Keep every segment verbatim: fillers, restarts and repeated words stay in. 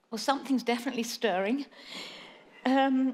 Well, something's definitely stirring. Um,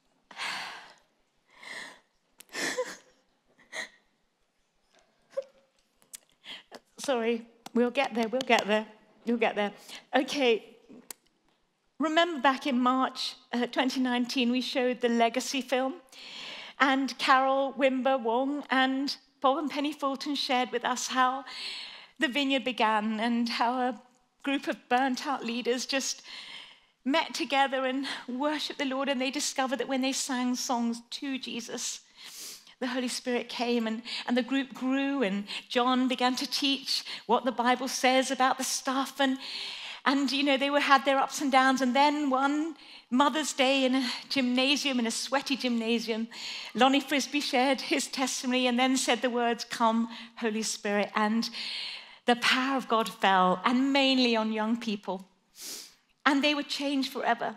sorry, we'll get there, we'll get there, you'll get there. Okay, remember back in March uh, twenty nineteen, we showed the Legacy film, and Carol Wimber Wong and Bob and Penny Fulton shared with us how the Vineyard began and how a group of burnt-out leaders just met together and worshiped the Lord, and they discovered that when they sang songs to Jesus, the Holy Spirit came, and, and the group grew, and John began to teach what the Bible says about the stuff, and, and you know, they were, had their ups and downs, and then one Mother's Day in a gymnasium, in a sweaty gymnasium, Lonnie Frisbee shared his testimony and then said the words, "Come, Holy Spirit," and the power of God fell, and mainly on young people. And they were changed forever.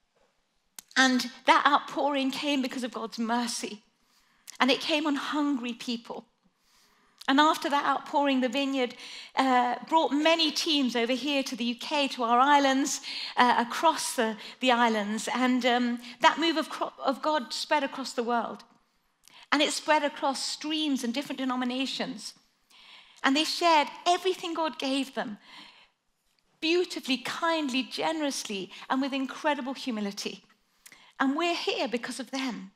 And that outpouring came because of God's mercy. And it came on hungry people. And after that outpouring, the Vineyard uh, brought many teams over here to the U K, to our islands, uh, across the, the islands. And um, that move of, of God spread across the world. And it spread across streams and different denominations. And they shared everything God gave them, beautifully, kindly, generously, and with incredible humility. And we're here because of them.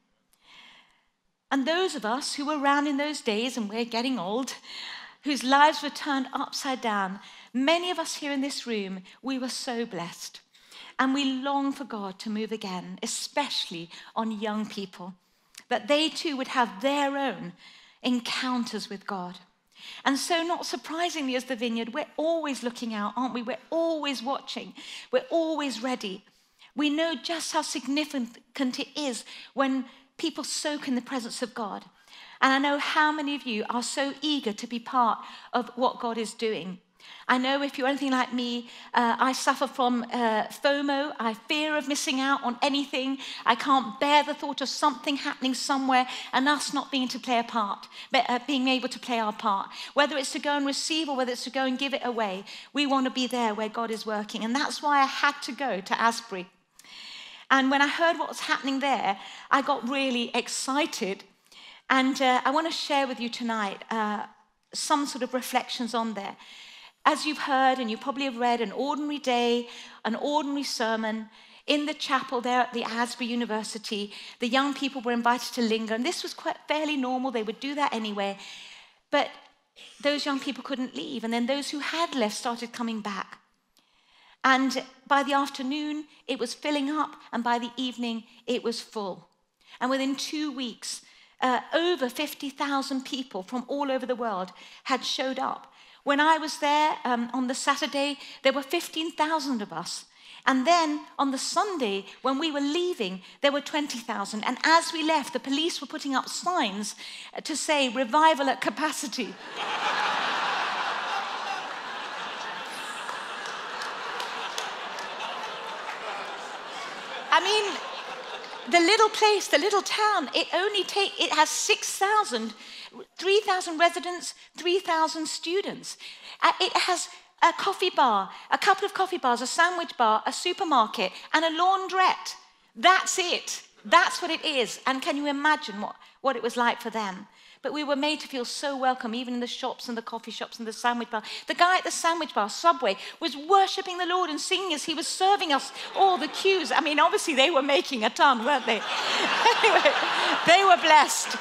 And those of us who were around in those days, and we're getting old, whose lives were turned upside down, many of us here in this room, we were so blessed. And we long for God to move again, especially on young people, that they too would have their own encounters with God. And so, not surprisingly, as the Vineyard, we're always looking out, aren't we? We're always watching. We're always ready. We know just how significant it is when people soak in the presence of God. And I know how many of you are so eager to be part of what God is doing. I know if you're anything like me, uh, I suffer from uh, FOMO. I fear of missing out on anything. I can't bear the thought of something happening somewhere and us not being to play a part, but, uh, being able to play our part. Whether it's to go and receive or whether it's to go and give it away, we want to be there where God is working. And that's why I had to go to Asbury. And when I heard what was happening there, I got really excited. And uh, I want to share with you tonight uh, some sort of reflections on there. As you've heard, and you probably have read, an ordinary day, an ordinary sermon in the chapel there at the Asbury University. The young people were invited to linger, and this was quite fairly normal. They would do that anyway. But those young people couldn't leave, and then those who had left started coming back. And by the afternoon, it was filling up, and by the evening, it was full. And within two weeks, uh, over fifty thousand people from all over the world had showed up. When I was there um, on the Saturday, there were fifteen thousand of us. And then on the Sunday, when we were leaving, there were twenty thousand. And as we left, the police were putting up signs to say, "Revival at capacity." I mean, the little place, the little town, it only take, it has six thousand, three thousand residents, three thousand students. Uh, it has a coffee bar, a couple of coffee bars, a sandwich bar, a supermarket, and a laundrette. That's it. That's what it is. And can you imagine what, what it was like for them? But we were made to feel so welcome, even in the shops and the coffee shops and the sandwich bar. The guy at the sandwich bar, Subway, was worshiping the Lord and singing as he was serving us all the cues. I mean, obviously they were making a ton, weren't they? Anyway, they were blessed.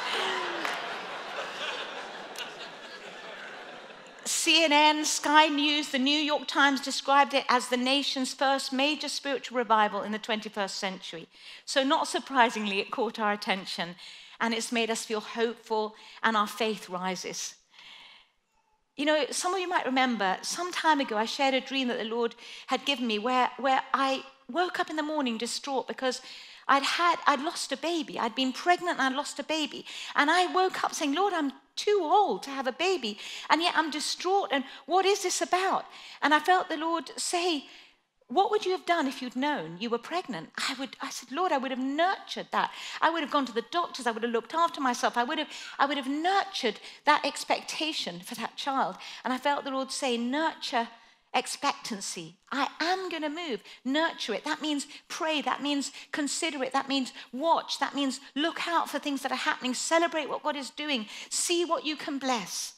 C N N, Sky News, the New York Times described it as the nation's first major spiritual revival in the twenty-first century. So not surprisingly, it caught our attention. And it's made us feel hopeful, and our faith rises. You know, some of you might remember, some time ago, I shared a dream that the Lord had given me where, where I woke up in the morning distraught because I'd had, I'd lost a baby. I'd been pregnant and I'd lost a baby. And I woke up saying, "Lord, I'm too old to have a baby, and yet I'm distraught, and what is this about?" And I felt the Lord say, "What would you have done if you'd known you were pregnant?" I would. I said, "Lord, I would have nurtured that. I would have gone to the doctors. I would have looked after myself. I would have, I would have nurtured that expectation for that child." And I felt the Lord say, "Nurture expectancy. I am going to move. Nurture it. That means pray. That means consider it. That means watch. That means look out for things that are happening. Celebrate what God is doing. See what you can bless.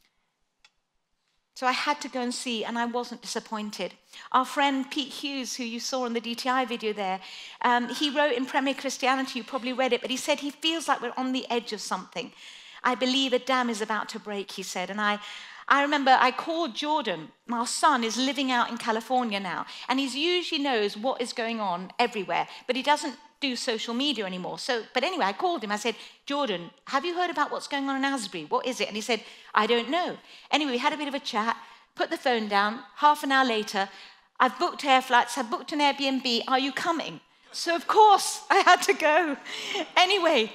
So I had to go and see, and I wasn't disappointed. Our friend Pete Hughes, who you saw in the D T I video there, um, he wrote in Premier Christianity, you probably read it, but he said he feels like we're on the edge of something. I believe a dam is about to break, he said. And I, I remember I called Jordan. My son is living out in California now, and he usually knows what is going on everywhere, but he doesn't do social media anymore. So, but anyway, I called him. I said, Jordan, have you heard about what's going on in Asbury? What is it? And he said, I don't know. Anyway, we had a bit of a chat, put the phone down. Half an hour later, I've booked air flights, I've booked an Airbnb. Are you coming? So of course I had to go. Anyway,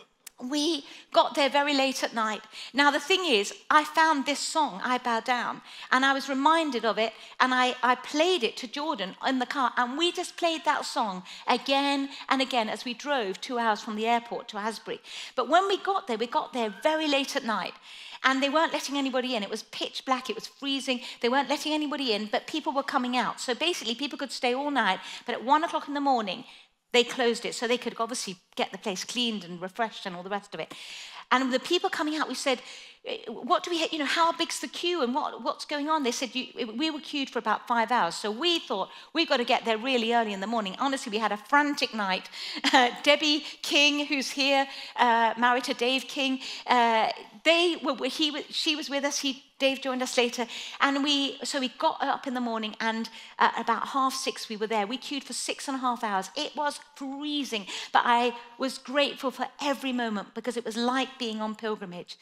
we got there very late at night. Now, the thing is, I found this song, I Bow Down, and I was reminded of it, and I, I played it to Jordan in the car, and we just played that song again and again as we drove two hours from the airport to Asbury. But when we got there, we got there very late at night, and they weren't letting anybody in. It was pitch black, it was freezing. They weren't letting anybody in, but people were coming out. So basically, people could stay all night, but at one o'clock in the morning, they closed it so they could obviously get the place cleaned and refreshed and all the rest of it. And the people coming out, we said, what do we, you know, how big's the queue and what, what's going on? They said, you, we were queued for about five hours. So we thought, we've got to get there really early in the morning. Honestly, we had a frantic night. Uh, Debbie King, who's here, uh, married to Dave King, uh, they were, he, she was with us, he, Dave joined us later, and we, so we got up in the morning, and uh, about half six we were there. We queued for six and a half hours. It was freezing, but I was grateful for every moment because it was like being on pilgrimage.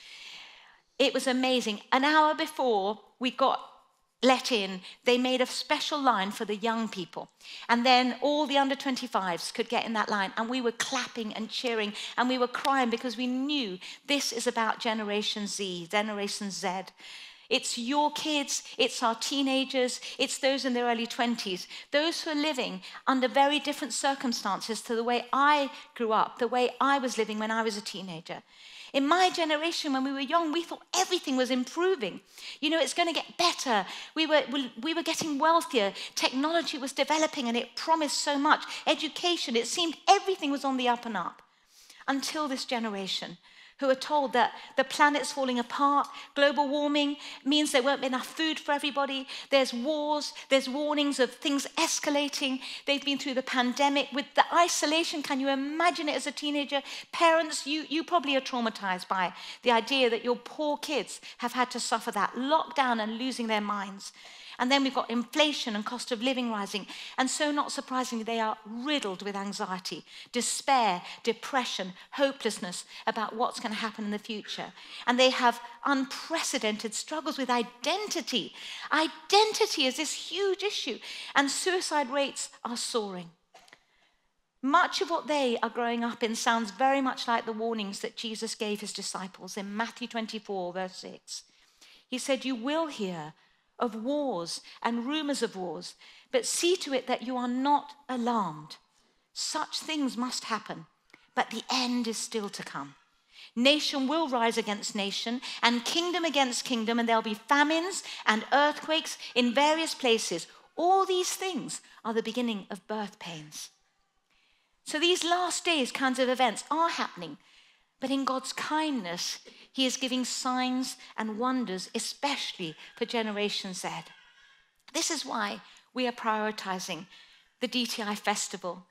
It was amazing. An hour before we got let in, they made a special line for the young people. And then all the under twenty-fives could get in that line. And we were clapping and cheering and we were crying because we knew this is about Generation Z, Generation Z. It's your kids, it's our teenagers, it's those in their early twenties, those who are living under very different circumstances to the way I grew up, the way I was living when I was a teenager. In my generation, when we were young, we thought everything was improving. You know, it's going to get better. We were, we were getting wealthier. Technology was developing and it promised so much. Education, it seemed everything was on the up and up. Until this generation, who are told that the planet's falling apart, global warming means there won't be enough food for everybody, there's wars, there's warnings of things escalating, they've been through the pandemic, with the isolation, can you imagine it as a teenager? Parents, you, you probably are traumatized by the idea that your poor kids have had to suffer that, lockdown and losing their minds. And then we've got inflation and cost of living rising. And so not surprisingly, they are riddled with anxiety, despair, depression, hopelessness about what's going to happen in the future. And they have unprecedented struggles with identity. Identity is this huge issue. And suicide rates are soaring. Much of what they are growing up in sounds very much like the warnings that Jesus gave his disciples in Matthew twenty-four, verse six. He said, you will hear of wars and rumors of wars, but see to it that you are not alarmed. Such things must happen, but the end is still to come. Nation will rise against nation and kingdom against kingdom, and there'll be famines and earthquakes in various places. All these things are the beginning of birth pains. So these last days kinds of events are happening, but in God's kindness, he is giving signs and wonders, especially for Generation Z. This is why we are prioritizing the D T I Festival.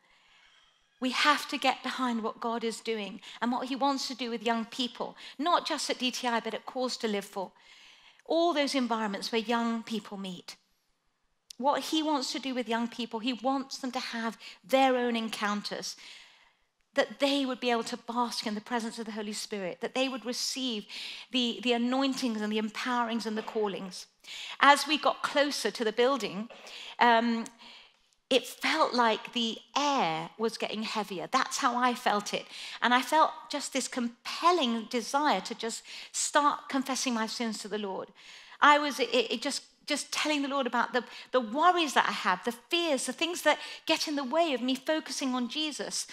We have to get behind what God is doing and what he wants to do with young people, not just at D T I, but at Cause to Live For. All those environments where young people meet. What he wants to do with young people, he wants them to have their own encounters, that they would be able to bask in the presence of the Holy Spirit, that they would receive the, the anointings and the empowerings and the callings. As we got closer to the building, um, it felt like the air was getting heavier. That's how I felt it. And I felt just this compelling desire to just start confessing my sins to the Lord. I was it, it just, just telling the Lord about the, the worries that I have, the fears, the things that get in the way of me focusing on Jesus.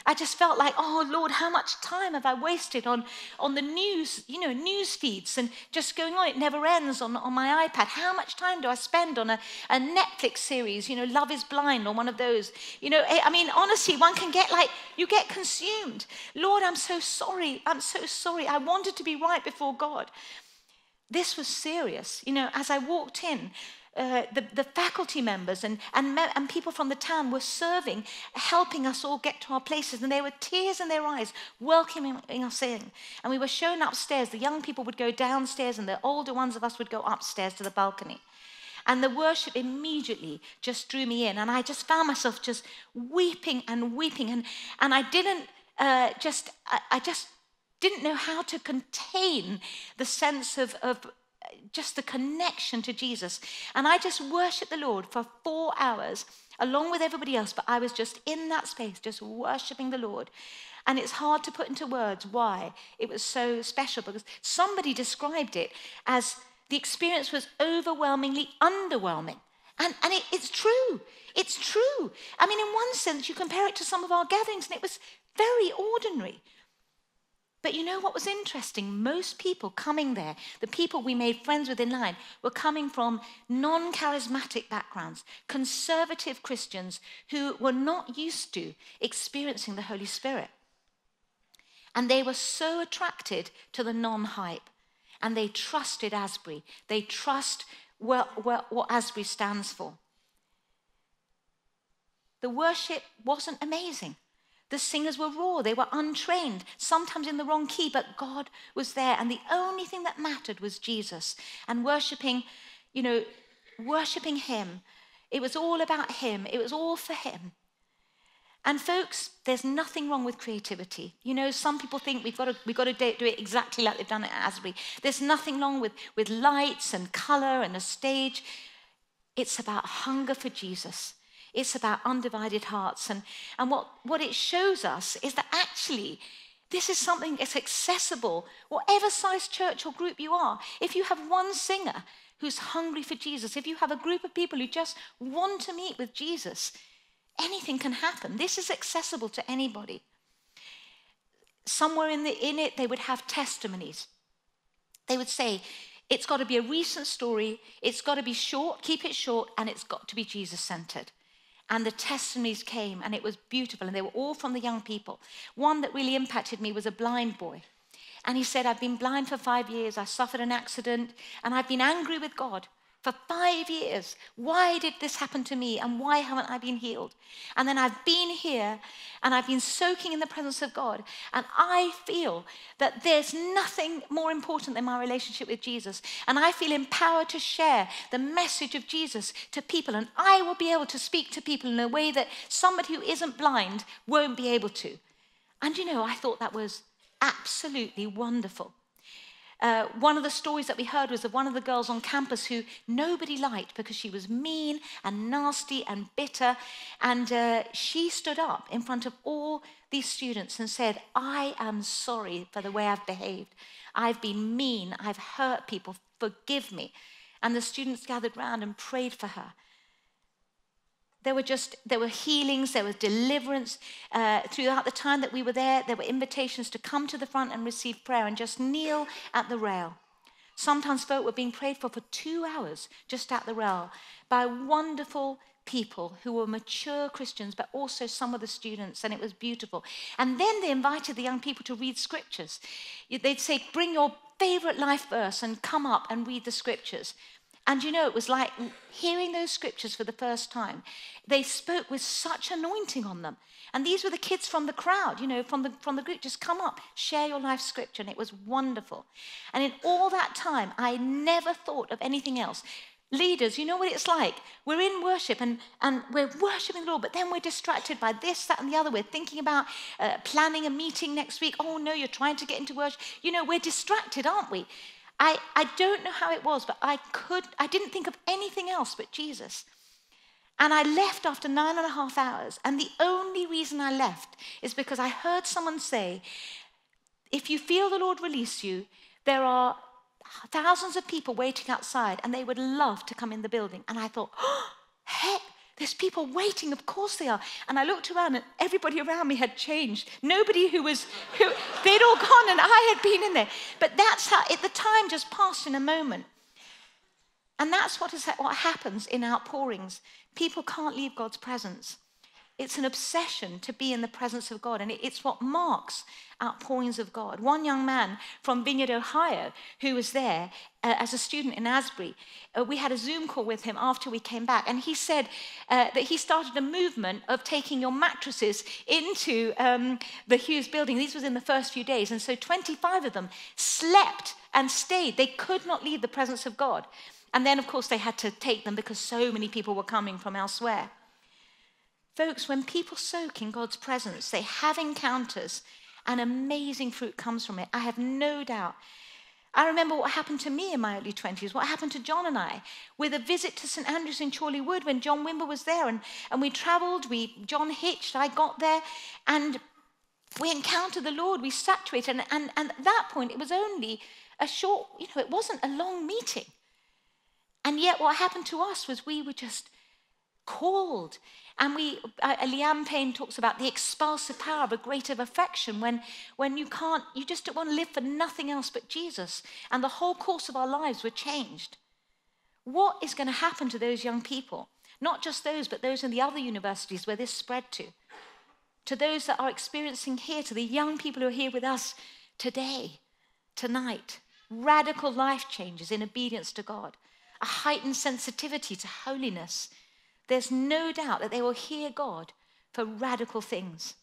I just felt like, oh Lord, how much time have I wasted on, on the news, you know, news feeds and just going on, it never ends on, on my iPad. How much time do I spend on a, a Netflix series, you know, Love is Blind or one of those? You know, I mean, honestly, one can get like, you get consumed. Lord, I'm so sorry. I'm so sorry. I wanted to be right before God. This was serious. You know, as I walked in, Uh, the, the faculty members and, and, me- and people from the town were serving, helping us all get to our places. And there were tears in their eyes, welcoming us in. And we were shown upstairs. The young people would go downstairs and the older ones of us would go upstairs to the balcony. And the worship immediately just drew me in. And I just found myself just weeping and weeping. And, and I didn't uh, just, I, I just didn't know how to contain the sense of, of just the connection to Jesus. And I just worshiped the Lord for four hours along with everybody else, but I was just in that space, just worshiping the Lord. And it's hard to put into words why it was so special, because somebody described it as the experience was overwhelmingly underwhelming. And, and it, it's true. It's true. I mean, in one sense, you compare it to some of our gatherings, and it was very ordinary. But you know what was interesting? Most people coming there, the people we made friends with in line, were coming from non-charismatic backgrounds, conservative Christians who were not used to experiencing the Holy Spirit. And they were so attracted to the non-hype. And they trusted Asbury. They trust what, what, what Asbury stands for. The worship wasn't amazing. The singers were raw, they were untrained, sometimes in the wrong key, but God was there. And the only thing that mattered was Jesus. And worshiping, you know, worshiping him. It was all about him. It was all for him. And folks, there's nothing wrong with creativity. You know, some people think we've got to, we've got to do it exactly like they've done it at Asbury. There's nothing wrong with, with lights and color and a stage. It's about hunger for Jesus. It's about undivided hearts. And, and what, what it shows us is that actually this is something that's accessible, whatever size church or group you are. If you have one singer who's hungry for Jesus, if you have a group of people who just want to meet with Jesus, anything can happen. This is accessible to anybody. Somewhere in, the, in it, they would have testimonies. They would say, it's got to be a recent story, it's got to be short, keep it short, and it's got to be Jesus-centered. And the testimonies came, and it was beautiful, and they were all from the young people. One that really impacted me was a blind boy. And he said, I've been blind for five years, I suffered an accident, and I've been angry with God for five years. Why did this happen to me, and why haven't I been healed? And then I've been here, and I've been soaking in the presence of God, and I feel that there's nothing more important than my relationship with Jesus. And I feel empowered to share the message of Jesus to people, and I will be able to speak to people in a way that somebody who isn't blind won't be able to. And you know, I thought that was absolutely wonderful. Uh, one of the stories that we heard was of one of the girls on campus who nobody liked because she was mean and nasty and bitter. And uh, she stood up in front of all these students and said, I am sorry for the way I've behaved. I've been mean. I've hurt people. Forgive me. And the students gathered round and prayed for her. There were just, there were healings, there was deliverance. Uh, throughout the time that we were there, there were invitations to come to the front and receive prayer and just kneel at the rail. Sometimes folk were being prayed for for two hours just at the rail by wonderful people who were mature Christians, but also some of the students, and it was beautiful. And then they invited the young people to read scriptures. They'd say, bring your favorite life verse and come up and read the scriptures. And you know, it was like hearing those scriptures for the first time. They spoke with such anointing on them. And these were the kids from the crowd, you know, from the, from the group. Just come up, share your life scripture. And it was wonderful. And in all that time, I never thought of anything else. Leaders, you know what it's like? We're in worship and, and we're worshiping the Lord, but then we're distracted by this, that, and the other. We're thinking about uh, planning a meeting next week. Oh, no, you're trying to get into worship. You know, we're distracted, aren't we? I, I don't know how it was, but I could, I didn't think of anything else but Jesus. And I left after nine and a half hours. And the only reason I left is because I heard someone say, if you feel the Lord release you, there are thousands of people waiting outside and they would love to come in the building. And I thought, oh, heck, There's people waiting, of course they are. And I looked around and everybody around me had changed. Nobody who was, who they'd all gone and I had been in there. But that's how, it, the time just passed in a moment. And that's what, is, what happens in outpourings. People can't leave God's presence. It's an obsession to be in the presence of God, and it's what marks outpourings of God. One young man from Vineyard, Ohio, who was there uh, as a student in Asbury, uh, we had a Zoom call with him after we came back, and he said uh, that he started a movement of taking your mattresses into um, the Hughes building. These was in the first few days, and so twenty-five of them slept and stayed. They could not leave the presence of God. And then, of course, they had to take them because so many people were coming from elsewhere. Folks, when people soak in God's presence, they have encounters and amazing fruit comes from it. I have no doubt. I remember what happened to me in my early twenties, what happened to John and I with a visit to St Andrews in Chorley Wood when John Wimber was there. And, and we traveled, we, John hitched, I got there, and we encountered the Lord, we saturated. And, and, and at that point, it was only a short, you know, it wasn't a long meeting. And yet what happened to us was we were just called. And we, uh, Leanne Payne talks about the expulsive power of a greater affection when, when you can't, you just don't want to live for nothing else but Jesus. And the whole course of our lives were changed. What is going to happen to those young people? Not just those, but those in the other universities where this spread to. To those that are experiencing here, to the young people who are here with us today, tonight. Radical life changes in obedience to God. A heightened sensitivity to holiness. There's no doubt that they will hear God for radical things.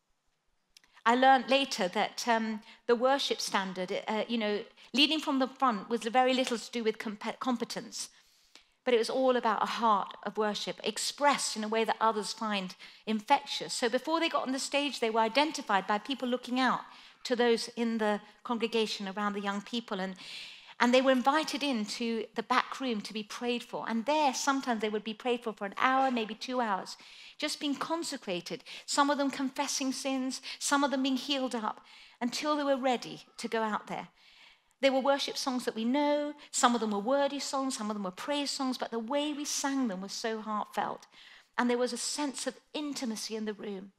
I learned later that um, the worship standard, uh, you know, leading from the front was very little to do with comp- competence, but it was all about a heart of worship expressed in a way that others find infectious. So before they got on the stage, they were identified by people looking out to those in the congregation around the young people, and And they were invited into the back room to be prayed for. And there, sometimes they would be prayed for for an hour, maybe two hours, just being consecrated. Some of them confessing sins, some of them being healed up until they were ready to go out there. They were worship songs that we know. Some of them were wordy songs, some of them were praise songs, but the way we sang them was so heartfelt. And there was a sense of intimacy in the room.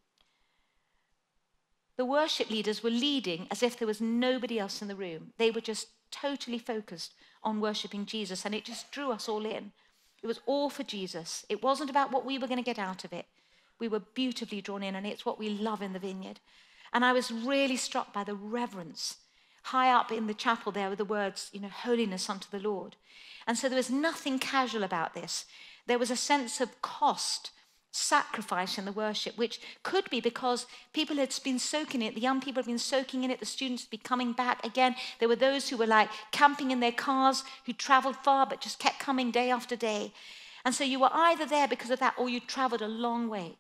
The worship leaders were leading as if there was nobody else in the room. They were just totally focused on worshiping Jesus, and it just drew us all in. It was all for Jesus. It wasn't about what we were going to get out of it. We were beautifully drawn in, and it's what we love in the Vineyard. And I was really struck by the reverence. High up in the chapel there were the words, you know, holiness unto the Lord. And so there was nothing casual about this. There was a sense of cost, sacrifice in the worship, which could be because people had been soaking in it. The young people had been soaking in it. The students had been coming back again. There were those who were like camping in their cars, who traveled far but just kept coming day after day. And so you were either there because of that or you traveled a long way.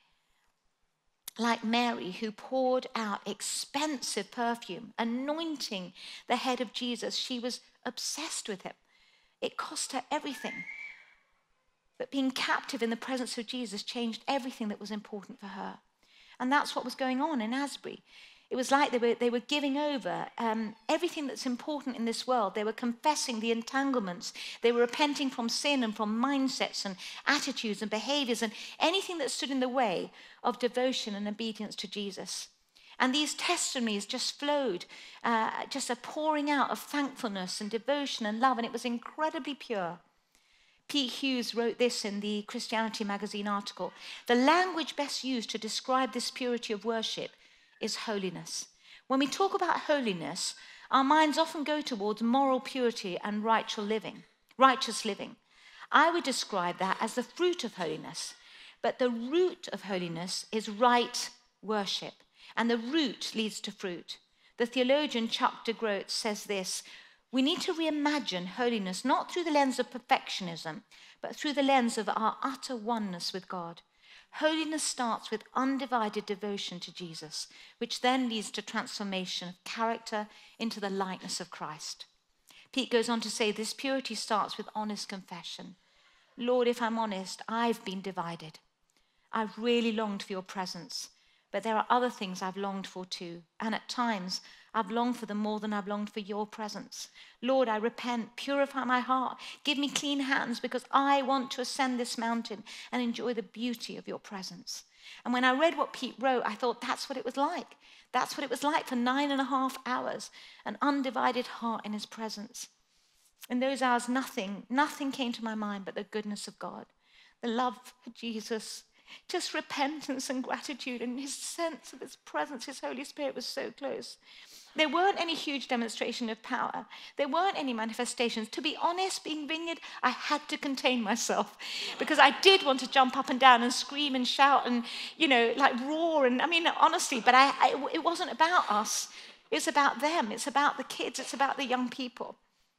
Like Mary, who poured out expensive perfume, anointing the head of Jesus. She was obsessed with him. It cost her everything. But being captive in the presence of Jesus changed everything that was important for her. And that's what was going on in Asbury. It was like they were, they were giving over um, everything that's important in this world. They were confessing the entanglements. They were repenting from sin and from mindsets and attitudes and behaviors and anything that stood in the way of devotion and obedience to Jesus. And these testimonies just flowed, uh, just a pouring out of thankfulness and devotion and love. And it was incredibly pure. Pete Hughes wrote this in the Christianity Magazine article. The language best used to describe this purity of worship is holiness. When we talk about holiness, our minds often go towards moral purity and righteous living. Righteous living. I would describe that as the fruit of holiness. But the root of holiness is right worship. And the root leads to fruit. The theologian Chuck de Groot says this: we need to reimagine holiness not through the lens of perfectionism, but through the lens of our utter oneness with God. Holiness starts with undivided devotion to Jesus, which then leads to transformation of character into the likeness of Christ. Pete goes on to say this purity starts with honest confession. Lord, if I'm honest, I've been divided. I've really longed for your presence, but there are other things I've longed for too, and at times I've longed for them more than I've longed for your presence. Lord, I repent, purify my heart, give me clean hands because I want to ascend this mountain and enjoy the beauty of your presence. And when I read what Pete wrote, I thought that's what it was like. That's what it was like for nine and a half hours, an undivided heart in his presence. In those hours, nothing, nothing came to my mind but the goodness of God, the love for Jesus, just repentance and gratitude, and his sense of his presence, his Holy Spirit was so close. There weren't any huge demonstration of power. There weren't any manifestations. To be honest, being Vineyard, I had to contain myself because I did want to jump up and down and scream and shout and, you know, like roar. And I mean, honestly, but I, I, it wasn't about us. It's about them. It's about the kids. It's about the young people.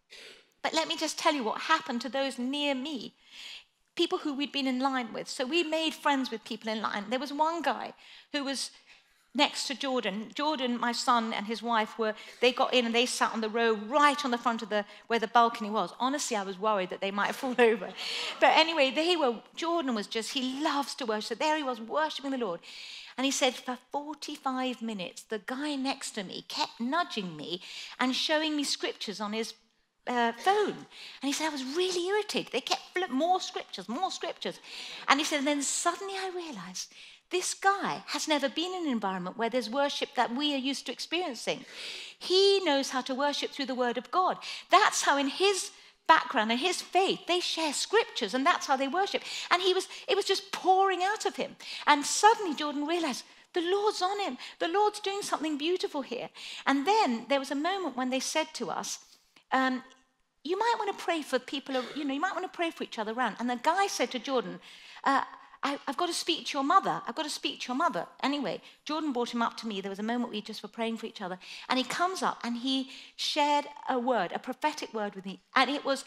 But let me just tell you what happened to those near me, people who we'd been in line with. So we made friends with people in line. There was one guy who was next to Jordan. Jordan, my son, and his wife were, they got in and they sat on the row right on the front of the, where the balcony was. Honestly, I was worried that they might fall over. But anyway, they were, Jordan was just, he loves to worship. There he was worshiping the Lord. And he said, for forty-five minutes, the guy next to me kept nudging me and showing me scriptures on his Uh, phone. And he said, I was really irritated. They kept flipping more scriptures, more scriptures. And he said, and then suddenly I realized this guy has never been in an environment where there's worship that we are used to experiencing. He knows how to worship through the word of God. That's how in his background and his faith, they share scriptures, and that's how they worship. And he was, it was just pouring out of him. And suddenly Jordan realized, the Lord's on him. The Lord's doing something beautiful here. And then there was a moment when they said to us, Um, you might want to pray for people, you know, you might want to pray for each other around. And the guy said to Jordan, uh, I, I've got to speak to your mother. I've got to speak to your mother. Anyway, Jordan brought him up to me. There was a moment we just were praying for each other. And he comes up and he shared a word, a prophetic word with me. And it was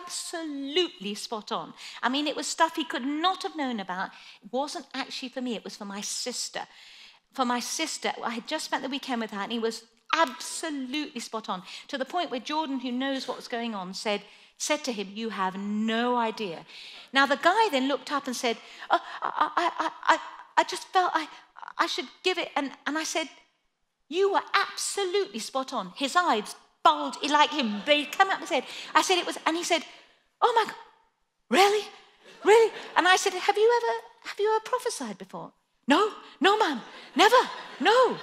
absolutely spot on. I mean, it was stuff he could not have known about. It wasn't actually for me. It was for my sister. For my sister. I had just spent the weekend with her, and he was absolutely spot on, to the point where Jordan, who knows what was going on, said, said to him, you have no idea. Now, the guy then looked up and said, oh, I, I, I, I, I just felt I, I should give it. And, and I said, you were absolutely spot on. His eyes bulged like him. They come up and said, I said it was, and he said, oh my God, really? Really? And I said, have you ever, have you ever prophesied before? No, no, ma'am, never, no.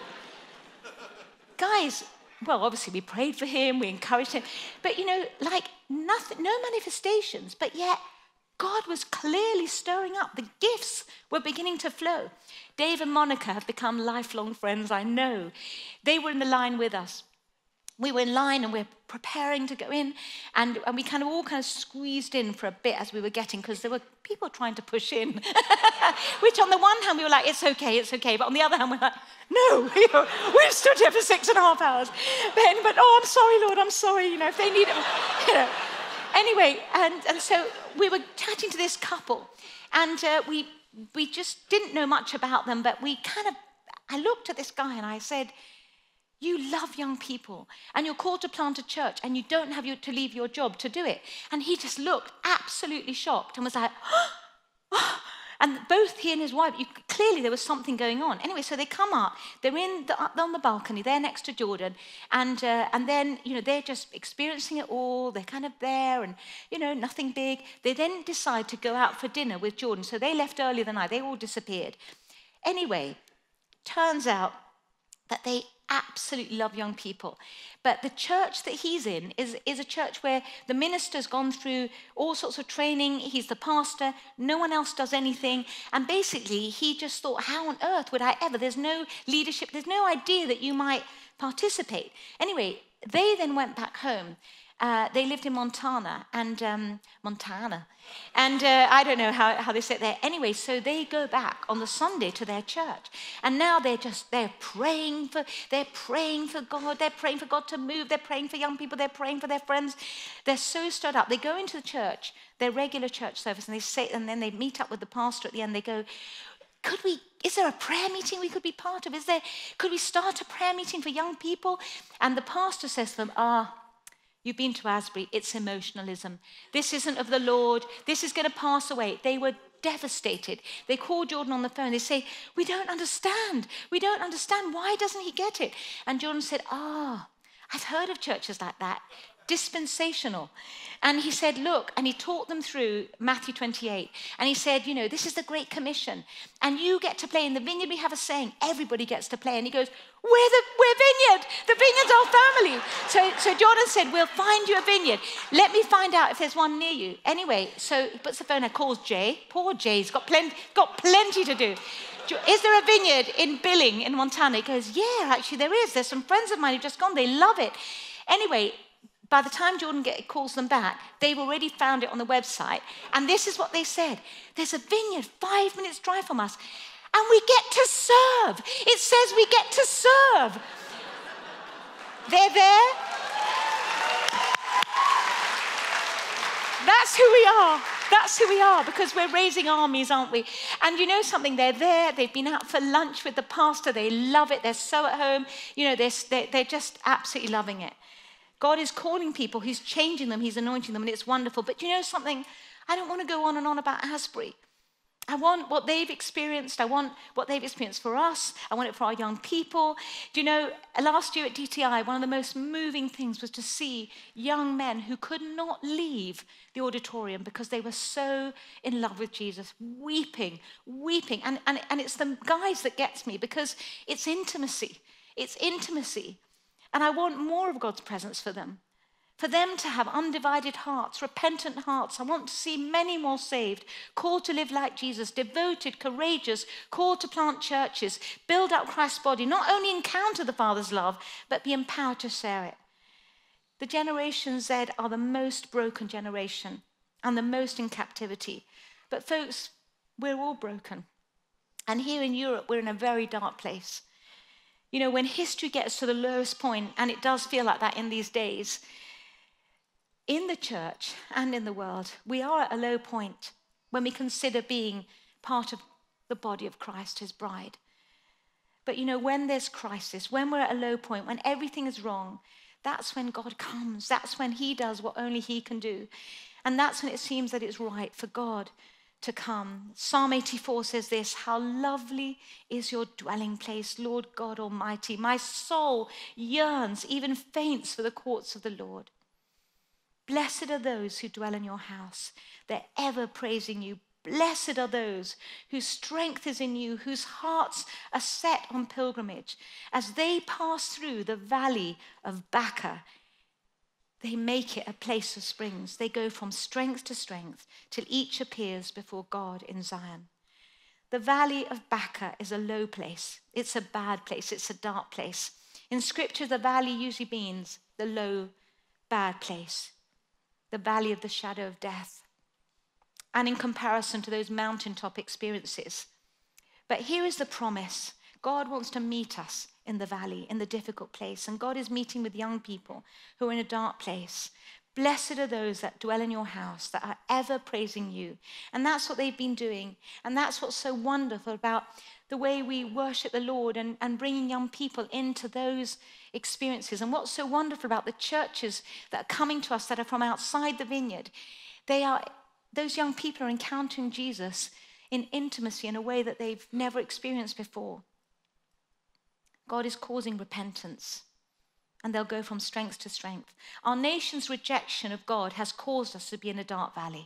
Guys, well, obviously we prayed for him, we encouraged him, but you know, like nothing, no manifestations, but yet God was clearly stirring up. The gifts were beginning to flow. Dave and Monica have become lifelong friends, I know. They were in the line with us. We were in line and we we're preparing to go in, and, and we kind of all kind of squeezed in for a bit as we were getting, because there were people trying to push in, which on the one hand we were like, it's okay, it's okay, but on the other hand we're like, no, you know, we've stood here for six and a half hours. But, but oh, I'm sorry, Lord, I'm sorry, you know, if they need it, you know. Anyway, and, and so we were chatting to this couple, and uh, we we just didn't know much about them, but we kind of, I looked at this guy and I said, you love young people, and you're called to plant a church, and you don't have you to leave your job to do it. And he just looked absolutely shocked and was like, oh. And both he and his wife, you, clearly there was something going on. Anyway, so they come up, they're in the, up on the balcony, they're next to Jordan, and uh, and then, you know, they're just experiencing it all, they're kind of there, and, you know, nothing big. They then decide to go out for dinner with Jordan, so they left earlier than I, they all disappeared. Anyway, turns out that they absolutely love young people. But the church that he's in is, is a church where the minister's gone through all sorts of training. He's the pastor. No one else does anything. And basically, he just thought, how on earth would I ever? There's no leadership. There's no idea that you might participate. Anyway, they then went back home. Uh, they lived in Montana, and um, Montana, and uh, I don't know how, how they say it there. Anyway, so they go back on the Sunday to their church, and now they're just they're praying for they're praying for God. They're praying for God to move. They're praying for young people. They're praying for their friends. They're so stirred up. They go into the church, their regular church service, and they say, and then they meet up with the pastor at the end. They go, could we? Is there a prayer meeting we could be part of? Is there? Could we start a prayer meeting for young people? And the pastor says to them, ah. You've been to Asbury, it's emotionalism. This isn't of the Lord. This is going to pass away. They were devastated. They call Jordan on the phone. They say, we don't understand. We don't understand. Why doesn't he get it? And Jordan said, ah, I've heard of churches like that. Dispensational. And he said, look, and he taught them through Matthew twenty-eight. And he said, you know, this is the Great Commission. And you get to play. In the vineyard, we have a saying, everybody gets to play. And he goes, we're the we're vineyard. The vineyard's our family. So, so Jordan said, we'll find you a vineyard. Let me find out if there's one near you. Anyway, so he puts the phone and calls Jay. Poor Jay's got plenty, got plenty to do. Is there a vineyard in Billing in Montana? He goes, yeah, actually there is. There's some friends of mine who've just gone. They love it. Anyway, by the time Jordan get, calls them back, they've already found it on the website. And this is what they said. There's a vineyard five minutes drive from us. And we get to serve. It says we get to serve. They're there. That's who we are. That's who we are, because we're raising armies, aren't we? And you know something? They're there. They've been out for lunch with the pastor. They love it. They're so at home. You know, they're, they're just absolutely loving it. God is calling people. He's changing them. He's anointing them, and it's wonderful. But you know something? I don't want to go on and on about Asbury. I want what they've experienced. I want what they've experienced for us. I want it for our young people. Do you know, last year at D T I, one of the most moving things was to see young men who could not leave the auditorium because they were so in love with Jesus, weeping, weeping. And, and, and it's the guys that gets me, because it's intimacy. It's intimacy. And I want more of God's presence for them. For them to have undivided hearts, repentant hearts. I want to see many more saved, called to live like Jesus, devoted, courageous, called to plant churches, build up Christ's body, not only encounter the Father's love, but be empowered to share it. The Generation Z are the most broken generation and the most in captivity. But folks, we're all broken. And here in Europe, we're in a very dark place. You know, when history gets to the lowest point, and it does feel like that in these days, in the church and in the world, we are at a low point when we consider being part of the body of Christ, his bride. But you know, when there's crisis, when we're at a low point, when everything is wrong, that's when God comes. That's when he does what only he can do. And that's when it seems that it's right for God to come. Psalm eighty-four says this, how lovely is your dwelling place, Lord God Almighty. My soul yearns, even faints for the courts of the Lord. Blessed are those who dwell in your house. They're ever praising you. Blessed are those whose strength is in you, whose hearts are set on pilgrimage. As they pass through the valley of Baca, they make it a place of springs. They go from strength to strength till each appears before God in Zion. The valley of Baca is a low place. It's a bad place. It's a dark place. In Scripture, the valley usually means the low, bad place, the valley of the shadow of death, and in comparison to those mountaintop experiences. But here is the promise. God wants to meet us in the valley, in the difficult place. And God is meeting with young people who are in a dark place. Blessed are those that dwell in your house, that are ever praising you. And that's what they've been doing. And that's what's so wonderful about the way we worship the Lord, and, and bringing young people into those experiences. And what's so wonderful about the churches that are coming to us that are from outside the vineyard, they are, those young people are encountering Jesus in intimacy in a way that they've never experienced before. God is causing repentance, and they'll go from strength to strength. Our nation's rejection of God has caused us to be in a dark valley,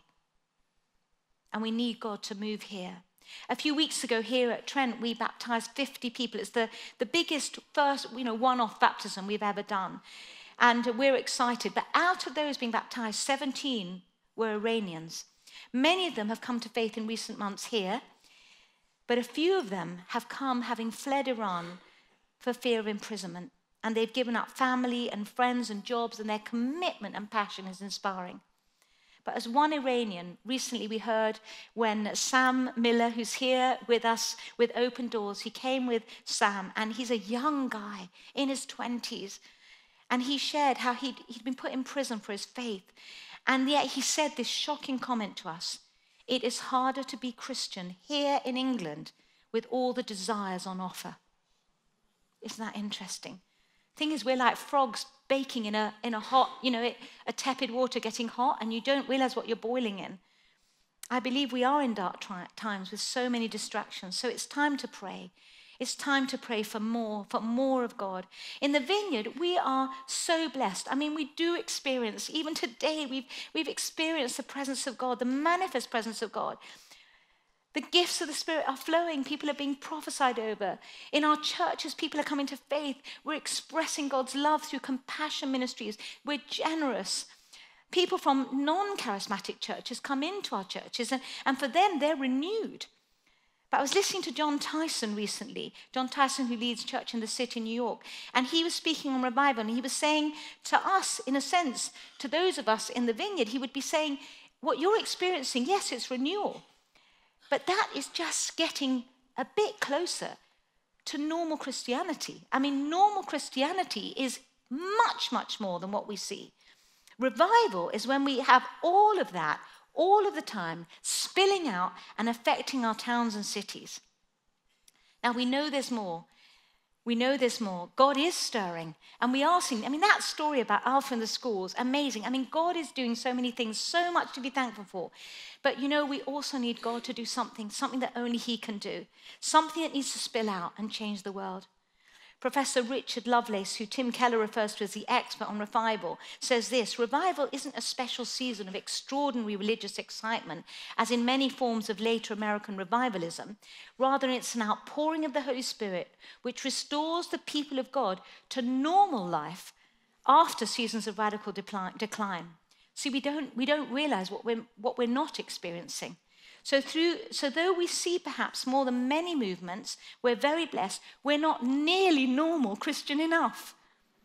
and we need God to move here. A few weeks ago here at Trent, we baptized fifty people. It's the, the biggest first, you know, one-off baptism we've ever done, and we're excited. But out of those being baptized, seventeen were Iranians. Many of them have come to faith in recent months here, but a few of them have come having fled Iran for fear of imprisonment. And they've given up family and friends and jobs, and their commitment and passion is inspiring. But as one Iranian, recently we heard when Sam Miller, who's here with us with Open Doors, he came with Sam, and he's a young guy in his twenties. And he shared how he'd, he'd been put in prison for his faith. And yet he said this shocking comment to us: it is harder to be Christian here in England with all the desires on offer. Isn't that interesting? Thing is, we're like frogs baking in a in a hot, you know, it, a tepid water getting hot, and you don't realize what you're boiling in. I believe we are in dark tri- times with so many distractions. So it's time to pray. It's time to pray for more, for more of God. In the Vineyard, we are so blessed. I mean, we do experience, even today, we've, we've experienced the presence of God, the manifest presence of God. The gifts of the Spirit are flowing. People are being prophesied over. In our churches, people are coming to faith. We're expressing God's love through compassion ministries. We're generous. People from non-charismatic churches come into our churches, and, and for them, they're renewed. But I was listening to John Tyson recently, John Tyson, who leads Church in the City in New York, and he was speaking on revival, and he was saying to us, in a sense, to those of us in the Vineyard, he would be saying, what you're experiencing, yes, it's renewal, but that is just getting a bit closer to normal Christianity. I mean, normal Christianity is much, much more than what we see. Revival is when we have all of that, all of the time, spilling out and affecting our towns and cities. Now, we know there's more. We know there's more. God is stirring, and we are seeing. I mean, that story about Alpha and the schools, amazing. I mean, God is doing so many things, so much to be thankful for. But, you know, we also need God to do something, something that only he can do, something that needs to spill out and change the world. Professor Richard Lovelace, who Tim Keller refers to as the expert on revival, says this: revival isn't a special season of extraordinary religious excitement, as in many forms of later American revivalism. Rather, it's an outpouring of the Holy Spirit, which restores the people of God to normal life after seasons of radical decline. See, we don't, we don't realize what we're, what we're not experiencing. So through, so though we see perhaps more than many movements, we're very blessed, we're not nearly normal Christian enough.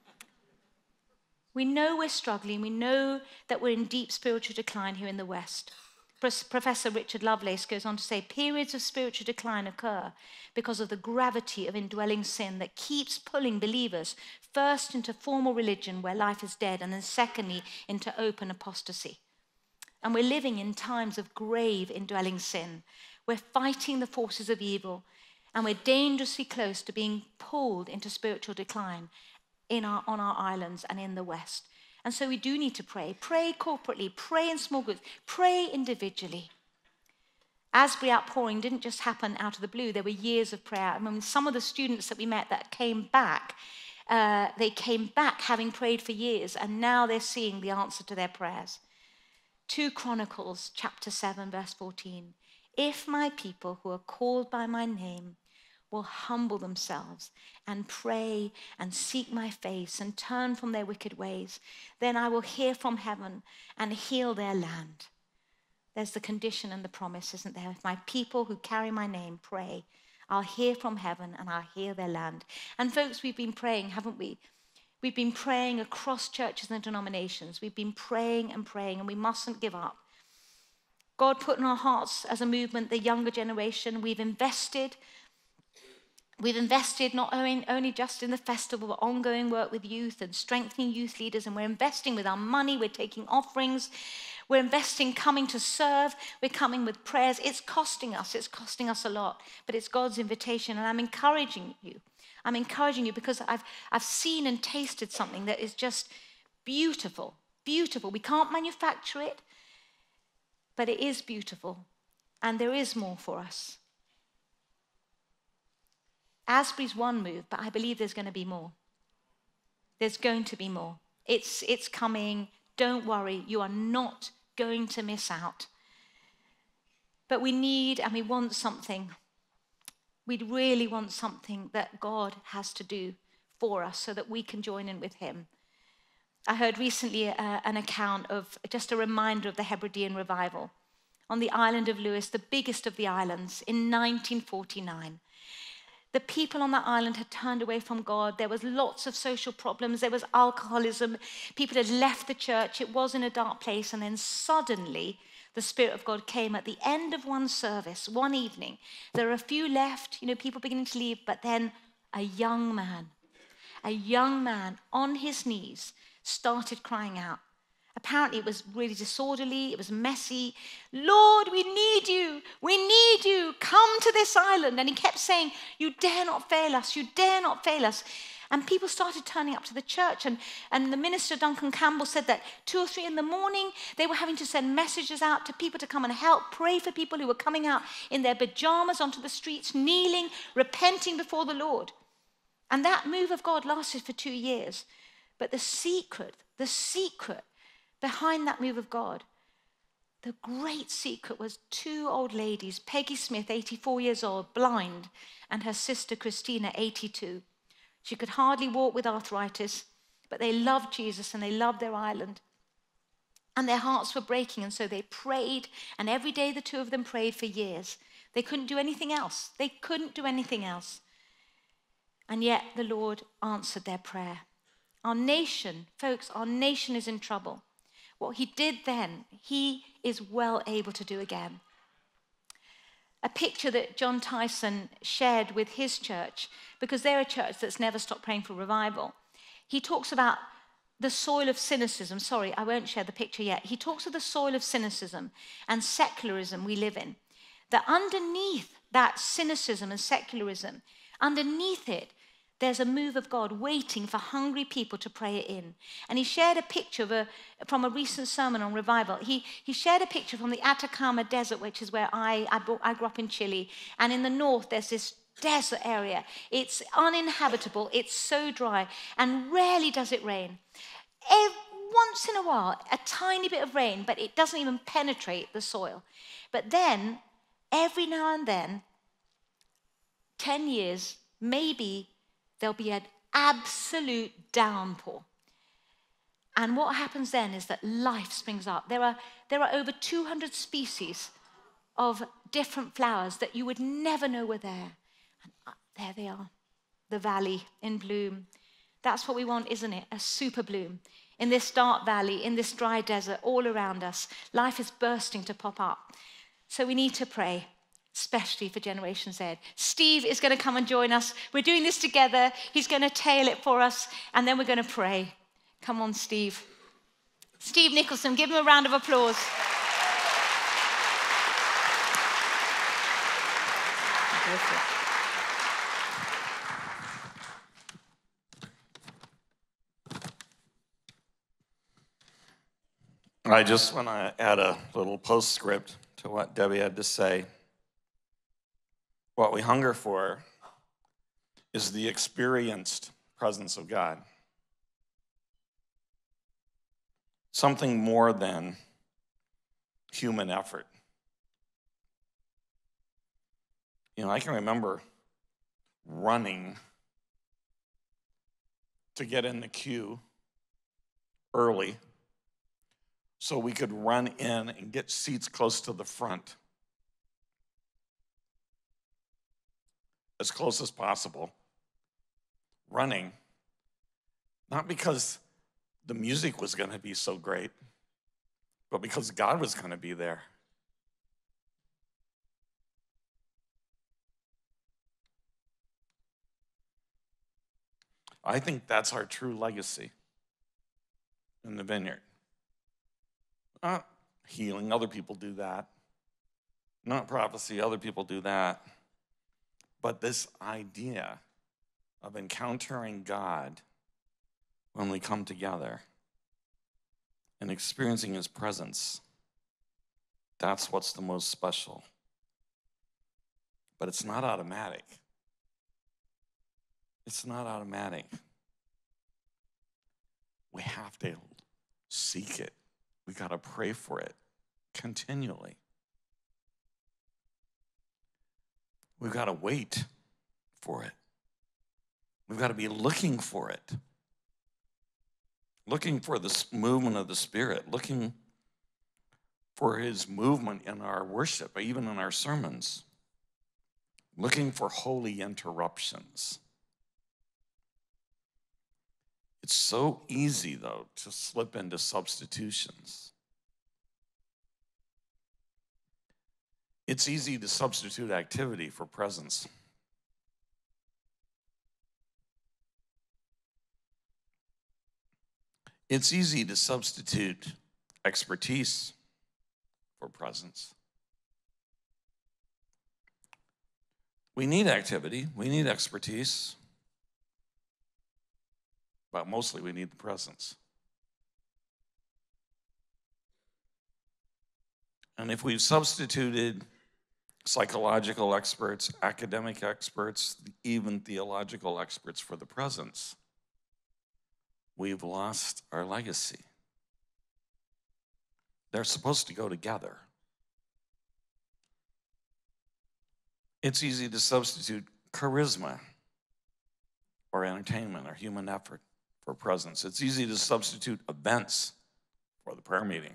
We know we're struggling. We know that we're in deep spiritual decline here in the West. Professor Richard Lovelace goes on to say, periods of spiritual decline occur because of the gravity of indwelling sin that keeps pulling believers first into formal religion where life is dead, and then secondly into open apostasy. And we're living in times of grave indwelling sin. We're fighting the forces of evil, and we're dangerously close to being pulled into spiritual decline in our, on our islands and in the West. And so we do need to pray. Pray corporately, pray in small groups, pray individually. Asbury Outpouring didn't just happen out of the blue. There were years of prayer. I mean, some of the students that we met that came back, uh, they came back having prayed for years, and now they're seeing the answer to their prayers. Second Chronicles chapter seven, verse fourteen. If my people who are called by my name will humble themselves and pray and seek my face and turn from their wicked ways, then I will hear from heaven and heal their land. There's the condition and the promise, isn't there? If my people who carry my name pray, I'll hear from heaven and I'll heal their land. And folks, we've been praying, haven't we? We've been praying across churches and denominations. We've been praying and praying, and we mustn't give up. God put in our hearts as a movement the younger generation. We've invested. We've invested not only, only just in the festival, but ongoing work with youth and strengthening youth leaders. And we're investing with our money. We're taking offerings. We're investing coming to serve. We're coming with prayers. It's costing us. It's costing us a lot. But it's God's invitation. And I'm encouraging you. I'm encouraging you because I've, I've seen and tasted something that is just beautiful. Beautiful. We can't manufacture it, but it is beautiful. And there is more for us. Asbury's one move, but I believe there's going to be more. There's going to be more. It's, it's coming. Don't worry. You are not going to miss out. But we need and we want something. We'd really want something that God has to do for us so that we can join in with him. I heard recently uh, an account of just a reminder of the Hebridean revival on the island of Lewis, the biggest of the islands, in nineteen forty-nine. The people on that island had turned away from God. There was lots of social problems. There was alcoholism. People had left the church. It was in a dark place. And then suddenly, the Spirit of God came at the end of one service, one evening. There were a few left, you know, people beginning to leave, but then a young man, a young man on his knees started crying out. Apparently it was really disorderly, it was messy. Lord, we need you, we need you, come to this island. And he kept saying, you dare not fail us, you dare not fail us. And people started turning up to the church. And, and the minister, Duncan Campbell, said that two or three in the morning, they were having to send messages out to people to come and help, pray for people who were coming out in their pajamas onto the streets, kneeling, repenting before the Lord. And that move of God lasted for two years. But the secret, the secret behind that move of God, the great secret was two old ladies, Peggy Smith, eighty-four years old, blind, and her sister Christina, eighty-two. She could hardly walk with arthritis, but they loved Jesus and they loved their island. And their hearts were breaking, and so they prayed, and every day the two of them prayed for years. They couldn't do anything else. They couldn't do anything else. And yet the Lord answered their prayer. Our nation, folks, our nation is in trouble. What he did then, he is well able to do again. A picture that John Tyson shared with his church, because they're a church that's never stopped praying for revival. He talks about the soil of cynicism. Sorry, I won't share the picture yet. He talks of the soil of cynicism and secularism we live in. That underneath that cynicism and secularism, underneath it, there's a move of God waiting for hungry people to pray it in. And he shared a picture of a, from a recent sermon on revival. He, he shared a picture from the Atacama Desert, which is where I, I, brought, I grew up in Chile. And in the north, there's this desert area. It's uninhabitable. It's so dry. And rarely does it rain. Every, once in a while, a tiny bit of rain, but it doesn't even penetrate the soil. But then, every now and then, ten years, maybe, there'll be an absolute downpour. And what happens then is that life springs up. There are, there are over two hundred species of different flowers that you would never know were there. And there they are, the valley in bloom. That's what we want, isn't it? A super bloom. In this dark valley, in this dry desert, all around us, life is bursting to pop up. So we need to pray, especially for Generation Z. Steve is going to come and join us. We're doing this together. He's going to tail it for us, and then we're going to pray. Come on, Steve. Steve Nicholson, give him a round of applause. I just want to add a little postscript to what Debbie had to say. What we hunger for is the experienced presence of God. Something more than human effort. You know, I can remember running to get in the queue early so we could run in and get seats close to the front, as close as possible. Running, not because the music was going to be so great, but because God was going to be there. I think that's our true legacy in the vineyard. Not healing, other people do that. Not prophecy, other people do that. But this idea of encountering God when we come together and experiencing his presence, that's what's the most special. But it's not automatic. It's not automatic. We have to seek it. We got to pray for it continually. We've got to wait for it. We've got to be looking for it. Looking for the movement of the Spirit. Looking for his movement in our worship, even in our sermons. Looking for holy interruptions. It's so easy, though, to slip into substitutions. It's easy to substitute activity for presence. It's easy to substitute expertise for presence. We need activity. We need expertise. but mostly we need the presence. And if we've substituted psychological experts, academic experts, even theological experts for the presence, we've lost our legacy. They're supposed to go together. It's easy to substitute charisma or entertainment or human effort for presence. It's easy to substitute events for the prayer meeting,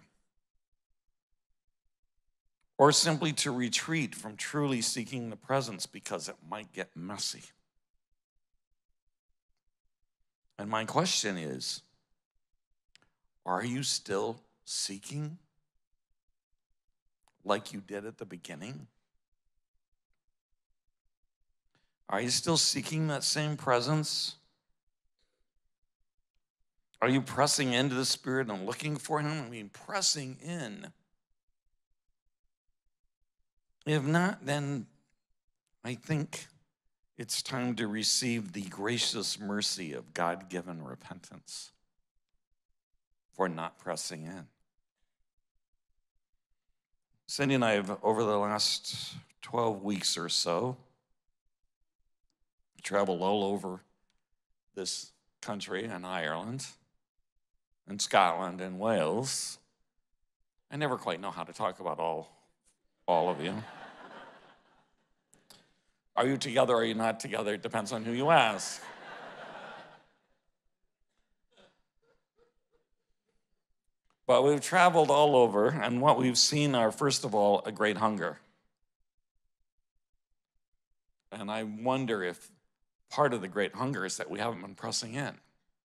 or simply to retreat from truly seeking the presence because it might get messy. And my question is, are you still seeking like you did at the beginning? Are you still seeking that same presence? Are you pressing into the Spirit and looking for Him? I mean, pressing in. If not, then I think it's time to receive the gracious mercy of God-given repentance for not pressing in. Cindy and I have, over the last twelve weeks or so, traveled all over this country and Ireland and Scotland and Wales. I never quite know how to talk about all, all of you. Are you together or are you not together? It depends on who you ask. But we've traveled all over, and what we've seen are, first of all, a great hunger. And I wonder if part of the great hunger is that we haven't been pressing in.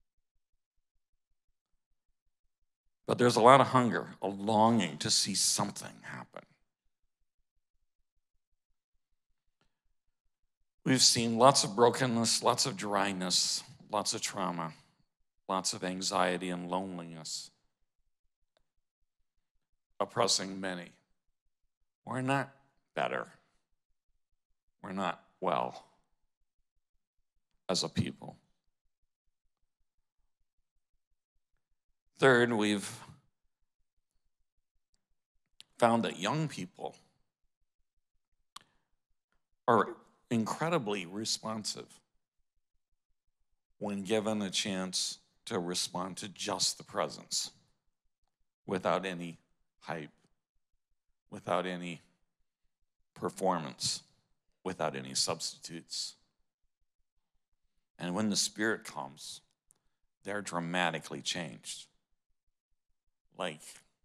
But there's a lot of hunger, a longing to see something happen. We've seen lots of brokenness, lots of dryness, lots of trauma, lots of anxiety and loneliness oppressing many. We're not better. We're not well as a people. Third, we've found that young people are incredibly responsive when given a chance to respond to just the presence without any hype, without any performance, without any substitutes. And when the Spirit comes, they're dramatically changed. Like,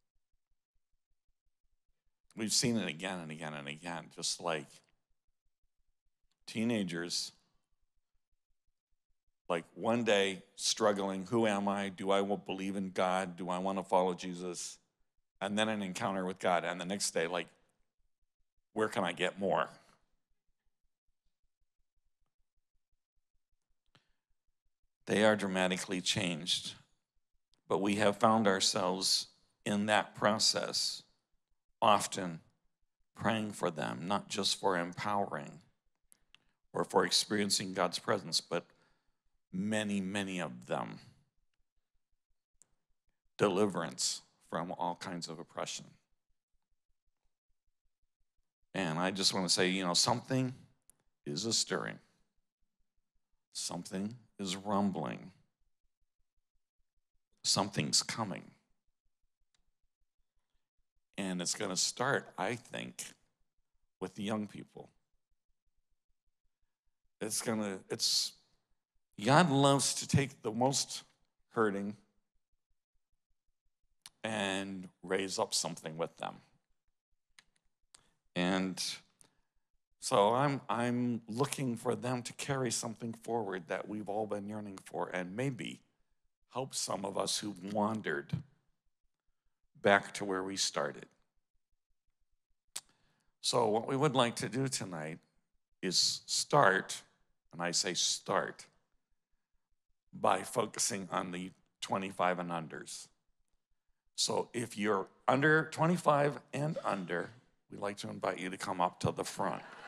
we've seen it again and again and again, just like teenagers, like one day struggling, who am I? Do I believe in God? Do I want to follow Jesus? And then an encounter with God. And the next day, like, where can I get more? They are dramatically changed. But we have found ourselves in that process, often praying for them, not just for empowering or for experiencing God's presence, but many, many of them, deliverance from all kinds of oppression. And I just want to say, you know, something is a stirring. Something is rumbling. Something's coming. And it's going to start, I think, with the young people. It's going to, it's, God loves to take the most hurting and raise up something with them. And so I'm I'm looking for them to carry something forward that we've all been yearning for, and maybe help some of us who've wandered back to where we started. So what we would like to do tonight is start, and I say start, by focusing on the twenty-five and unders. So if you're under twenty-five and under, we'd like to invite you to come up to the front.